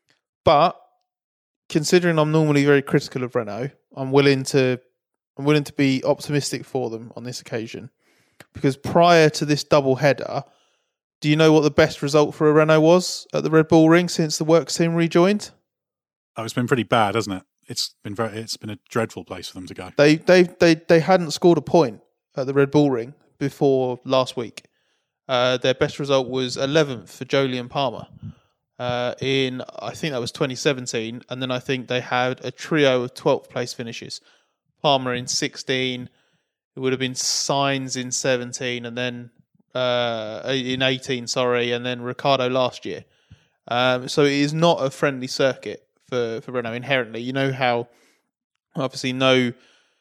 But considering I'm normally very critical of Renault, I'm willing to I'm willing to be optimistic for them on this occasion, because prior to this double header, do you know what the best result for a Renault was at the Red Bull Ring since the works team rejoined? Oh, it's been pretty bad, hasn't it? It's been very, it's been a dreadful place for them to go. They they they they hadn't scored a point at the Red Bull Ring before last week. Uh, their best result was eleventh for Jolyon Palmer uh, in, I think that was twenty seventeen, and then I think they had a trio of twelfth place finishes. Palmer in sixteen, it would have been Sainz in seventeen, and then uh, in eighteen, sorry, and then Ricciardo last year. Um, so it is not a friendly circuit for, for Renault inherently. You know how obviously no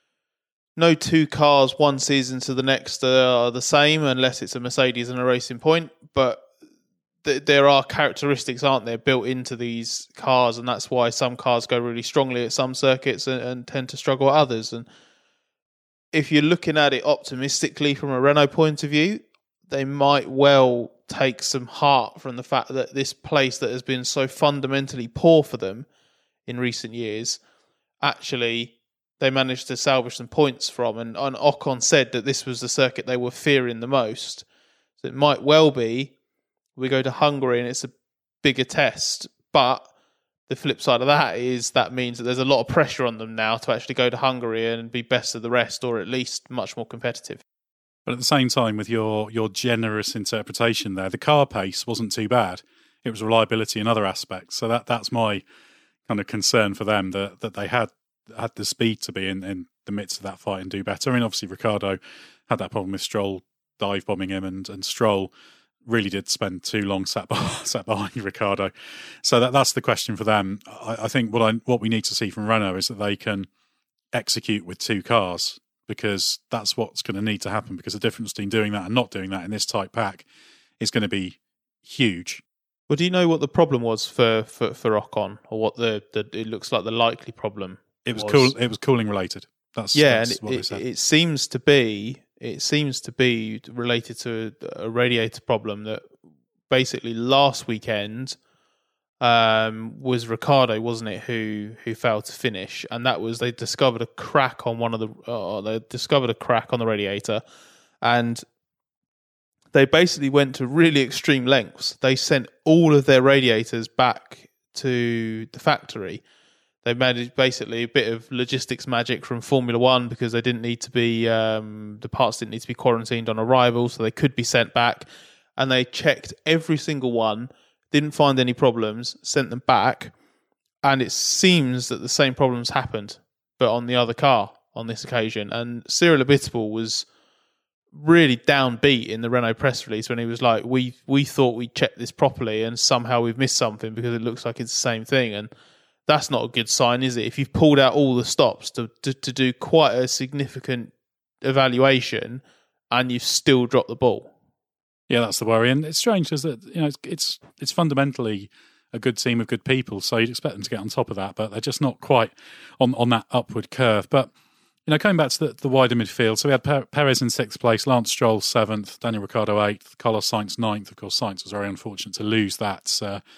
no two cars one season to the next are the same unless it's a Mercedes and a Racing Point, but th- there are characteristics, aren't there, built into these cars, and that's why some cars go really strongly at some circuits and, and tend to struggle at others. And if you're looking at it optimistically from a Renault point of view, they might well take some heart from the fact that this place that has been so fundamentally poor for them in recent years, actually they managed to salvage some points from. And, and Ocon said that this was the circuit they were fearing the most. So it might well be we go to Hungary and it's a bigger test. But the flip side of that is that means that there's a lot of pressure on them now to actually go to Hungary and be best of the rest, or at least much more competitive. But at the same time, with your your generous interpretation there, the car pace wasn't too bad. It was reliability in other aspects. So that that's my kind of concern for them, that that they had had the speed to be in, in the midst of that fight and do better. I mean, obviously, Ricciardo had that problem with Stroll dive bombing him, and, and Stroll really did spend too long sat, sat behind Ricciardo. So that that's the question for them. I, I think what I what we need to see from Renault is that they can execute with two cars, because that's what's going to need to happen, because the difference between doing that and not doing that in this tight pack is going to be huge. Well, do you know what the problem was for, for, for Ocon, or what the, the it looks like the likely problem? It was, was? cool. It was cooling related. That's yeah, that's and what it, they said. It, it seems to be it seems to be related to a radiator problem that basically last weekend um, was Ricciardo, wasn't it, who who failed to finish, and that was they discovered a crack on one of the uh, they discovered a crack on the radiator, and they basically went to really extreme lengths. They sent all of their radiators back to the factory. They managed basically a bit of logistics magic from Formula One, because they didn't need to be um, the parts didn't need to be quarantined on arrival, so they could be sent back. And they checked every single one, didn't find any problems, sent them back, and it seems that the same problems happened, but on the other car on this occasion. And Cyril Abiteboul was really downbeat in the Renault press release when he was like, "We we thought we checked this properly, and somehow we've missed something because it looks like it's the same thing." And that's not a good sign, is it? If you've pulled out all the stops to, to, to do quite a significant evaluation and you've still dropped the ball. Yeah, that's the worry. And it's strange because you know it's, it's it's fundamentally a good team of good people, so you'd expect them to get on top of that, but they're just not quite on, on that upward curve. But you know, coming back to the, the wider midfield, so we had Perez in sixth place, Lance Stroll seventh, Daniel Ricciardo eighth, Carlos Sainz ninth. Of course, Sainz was very unfortunate to lose that uh,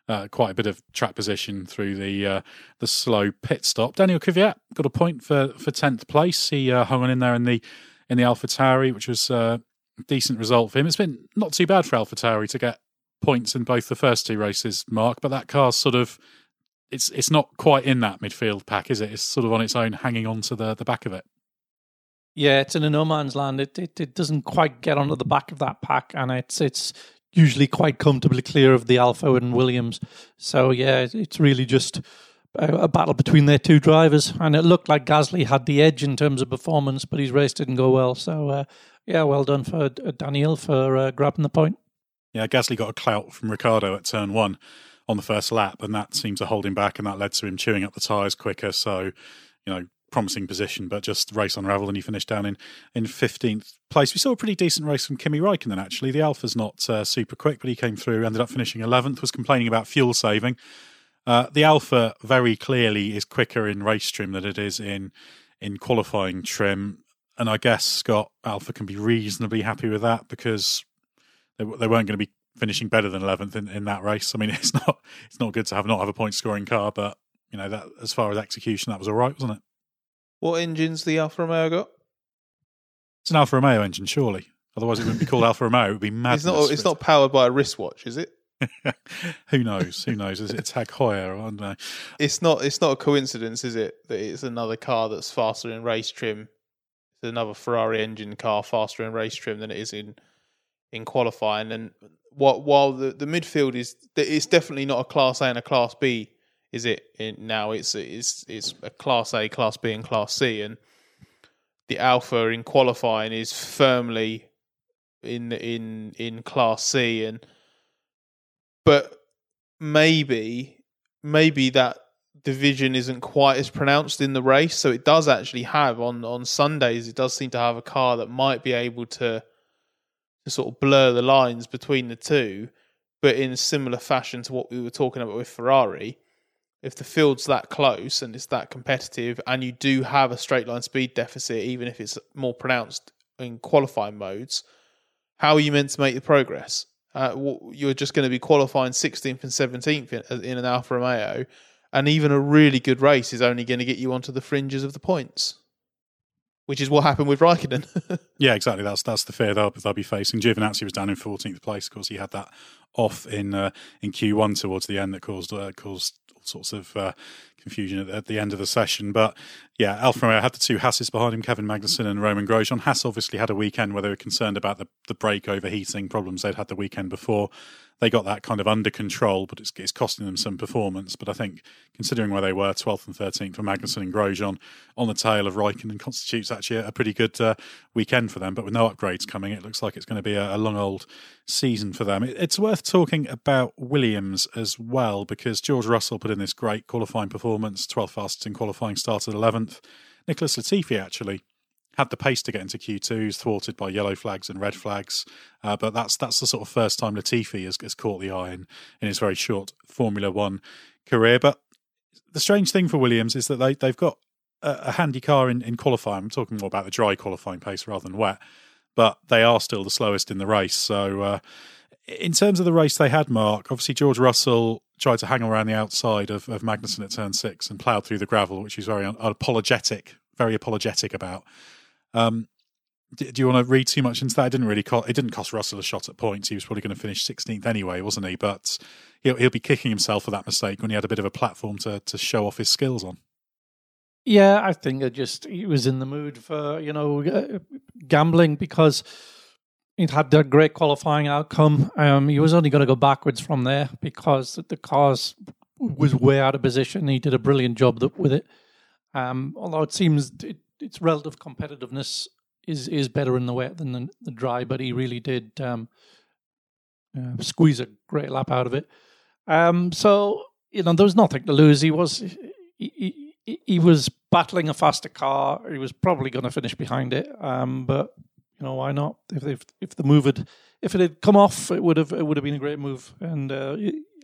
uh, quite a bit of track position through the uh, the slow pit stop. Daniel Kvyat got a point for for tenth place. He uh, hung on in there in the in the AlphaTauri, which was uh, a decent result for him. It's been not too bad for AlphaTauri to get points in both the first two races, Mark, but that car's sort of it's it's not quite in that midfield pack, is it? It's sort of on its own, hanging on to the, the back of it. Yeah, it's in a no man's land. It, it it doesn't quite get onto the back of that pack, and it's it's usually quite comfortably clear of the Alfa and Williams. So yeah, it's really just a, a battle between their two drivers, and it looked like Gasly had the edge in terms of performance, but his race didn't go well. So uh, yeah, well done for Daniel for uh, grabbing the point. Yeah, Gasly got a clout from Ricciardo at turn one on the first lap, and that seemed to hold him back, and that led to him chewing up the tyres quicker. So, you know, promising position, but just race unravelled, and he finished down in, in fifteenth place. We saw a pretty decent race from Kimi Räikkönen, actually. The Alfa's not uh, super quick, but he came through, ended up finishing eleventh, was complaining about fuel saving. Uh, the Alfa very clearly is quicker in race trim than it is in, in qualifying trim, and I guess, Scott, Alfa can be reasonably happy with that because they, they weren't going to be finishing better than eleventh in, in that race. I mean, it's not it's not good to have not have a point scoring car, but you know that as far as execution, that was all right, wasn't it? What engine's the Alfa Romeo got? It's an Alfa Romeo engine, surely. Otherwise, it wouldn't be called Alfa Romeo. It would be madness. It's not. It's not powered by a wristwatch, is it? Who knows? Who knows? Is it Tag Heuer? I don't know. It's not. It's not a coincidence, is it? That it's another car that's faster in race trim. It's another Ferrari engine car faster in race trim than it is in in qualifying. And what while the, the midfield is, it's definitely not a Class A and a Class B, is it? In, now it's it's it's a Class A, Class B, and Class C, and the Alfa in qualifying is firmly in in in Class C, and but maybe maybe that division isn't quite as pronounced in the race, so it does actually have on on Sundays. It does seem to have a car that might be able to to sort of blur the lines between the two, but in a similar fashion to what we were talking about with Ferrari. If the field's that close and it's that competitive, and you do have a straight line speed deficit, even if it's more pronounced in qualifying modes, how are you meant to make the progress? Uh, you're just going to be qualifying sixteenth and seventeenth in, in an Alfa Romeo, and even a really good race is only going to get you onto the fringes of the points, which is what happened with Raikkonen. Yeah, exactly. That's that's the fear they'll, they'll be facing. Giovinazzi was down in fourteenth place. Of course, he had that off in uh, in Q one towards the end that caused uh, caused all sorts of uh, confusion at, at the end of the session. But yeah, Alfa Romeo had the two Hasses behind him, Kevin Magnussen and Roman Grosjean. Haas obviously had a weekend where they were concerned about the, the brake overheating problems they'd had the weekend before. They got that kind of under control, but it's, it's costing them some performance. But I think, considering where they were, twelfth and thirteenth for Magnussen and Grosjean, on the tail of Raikkonen, constitutes actually a, a pretty good uh, weekend for them. But with no upgrades coming, it looks like it's going to be a, a long old season for them. It, it's worth talking about Williams as well, because George Russell put in this great qualifying performance, twelfth fastest in qualifying, started eleventh. Nicholas Latifi actually had the pace to get into Q twos, thwarted by yellow flags and red flags. Uh, but that's that's the sort of first time Latifi has, has caught the eye in, in his very short Formula One career. But the strange thing for Williams is that they, they've got a, a handy car in, in qualifying. I'm talking more about the dry qualifying pace rather than wet. But they are still the slowest in the race. So uh, in terms of the race they had, Mark, obviously George Russell tried to hang around the outside of, of Magnussen at turn six and ploughed through the gravel, which he's very unapologetic, very apologetic about. Um, do, do you want to read too much into that? It didn't really cost, it didn't cost Russell a shot at points. He was probably going to finish sixteenth anyway, wasn't he? But he'll, he'll be kicking himself for that mistake when he had a bit of a platform to, to show off his skills on. Yeah, I think it just he was in the mood for, you know, uh, gambling because he'd had a great qualifying outcome. Um, he was only going to go backwards from there because the cars was way out of position. He did a brilliant job with it. Um, although it seems it, its relative competitiveness is, is better in the wet than the, the dry, but he really did um, uh, squeeze a great lap out of it. Um, so, you know, there was nothing to lose. He was he, he, he was battling a faster car. He was probably going to finish behind it, um, but you know, why not? If if if the move had if it had come off, it would have it would have been a great move. And uh,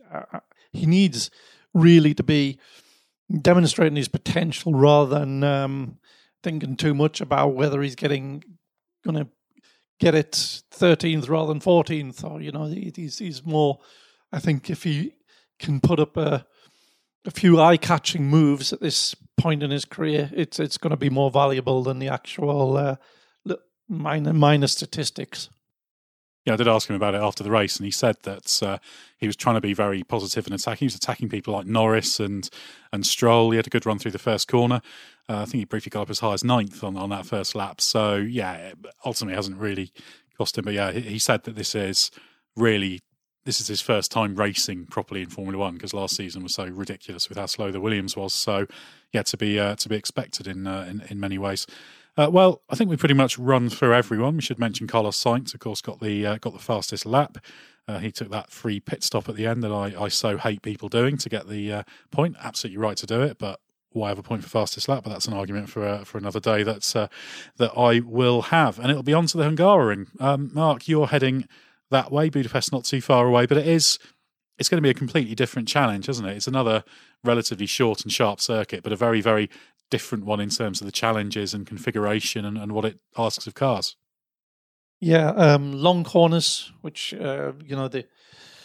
he needs really to be demonstrating his potential rather than um, thinking too much about whether he's getting going to get it thirteenth rather than fourteenth, or you know, he's he's more. I think if he can put up a, a few eye-catching moves at this point in his career, it's it's going to be more valuable than the actual uh, minor minor statistics. Yeah, I did ask him about it after the race, and he said that uh, he was trying to be very positive and attacking. He was attacking people like Norris and and Stroll. He had a good run through the first corner. Uh, I think he briefly got up as high as ninth on, on that first lap. So, yeah, it ultimately hasn't really cost him. But, yeah, he, he said that this is really, this is his first time racing properly in Formula One, because last season was so ridiculous with how slow the Williams was. So, yeah, to be uh, to be expected in, uh, in in many ways. Uh, well, I think we pretty much run through everyone. We should mention Carlos Sainz, of course, got the uh, got the fastest lap. Uh, he took that free pit stop at the end that I, I so hate people doing to get the uh, point. Absolutely right to do it, but why have a point for fastest lap? But that's an argument for uh, for another day. That's uh, that I will have, and it'll be on to the Hungaroring. Um, Mark, you're heading that way. Budapest not too far away, but it is. It's going to be a completely different challenge, isn't it? It's another relatively short and sharp circuit, but a very, very different one in terms of the challenges and configuration and, and what it asks of cars. Yeah, um, long corners, which uh, you know the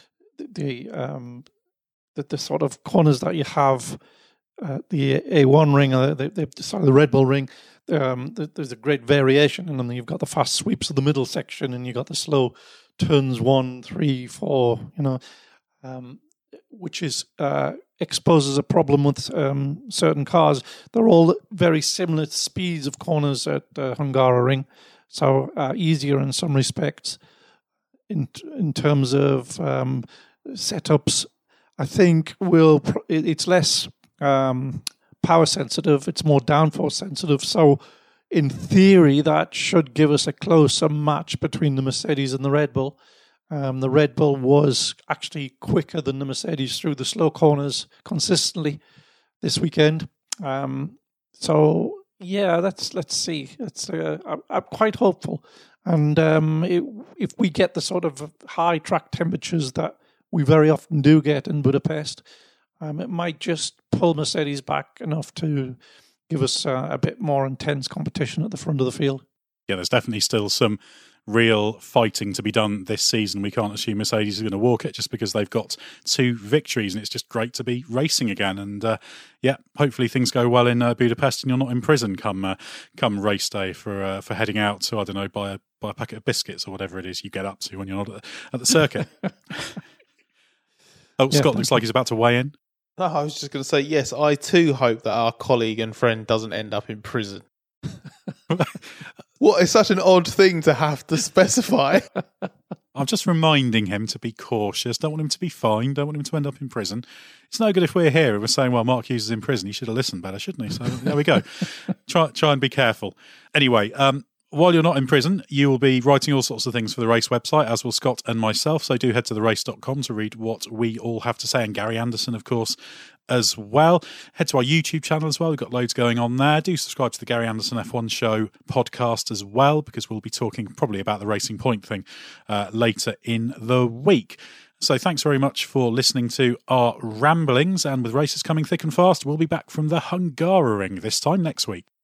the um, the, the sort of corners that you have, uh, the A one ring, or the, the sorry, the Red Bull ring. Um, there's a great variation, and then you've got the fast sweeps of the middle section, and you've got the slow turns one, three, four. You know. Um, which is uh, exposes a problem with um, certain cars. They're all very similar speeds of corners at uh, Hungaroring, so uh, easier in some respects. In in terms of um, setups, I think we'll it's less um, power sensitive. It's more downforce sensitive. So, in theory, that should give us a closer match between the Mercedes and the Red Bull. Um, the Red Bull was actually quicker than the Mercedes through the slow corners consistently this weekend. Um, so yeah, let's let's see. It's uh, I'm, I'm quite hopeful, and um, it, if we get the sort of high track temperatures that we very often do get in Budapest, um, it might just pull Mercedes back enough to give us uh, a bit more intense competition at the front of the field. Yeah, there's definitely still some real fighting to be done this season. We can't assume Mercedes is going to walk it just because they've got two victories, and it's just great to be racing again. And uh, yeah, hopefully things go well in uh, Budapest, and you're not in prison come uh, come race day for uh, for heading out to, I don't know, buy a buy a packet of biscuits or whatever it is you get up to when you're not at the, at the circuit. Oh, yeah, Scott looks like he's about to weigh in. No, I was just going to say, yes, I too hope that our colleague and friend doesn't end up in prison. What is such an odd thing to have to specify? I'm just reminding him to be cautious. Don't want him to be fined. Don't want him to end up in prison. It's no good if we're here and we're saying, well, Mark Hughes is in prison. He should have listened better, shouldn't he? So there we go. Try try and be careful. Anyway, um, while you're not in prison, you will be writing all sorts of things for the race website, as will Scott and myself. So do head to the race dot com to read what we all have to say. And Gary Anderson, of course, as well. Head to our YouTube channel as well. We've got loads going on there. Do subscribe to the Gary Anderson F one Show podcast as well, because we'll be talking probably about the Racing Point thing uh, later in the week. So thanks very much for listening to our ramblings. And with races coming thick and fast, we'll be back from the Hungaroring this time next week.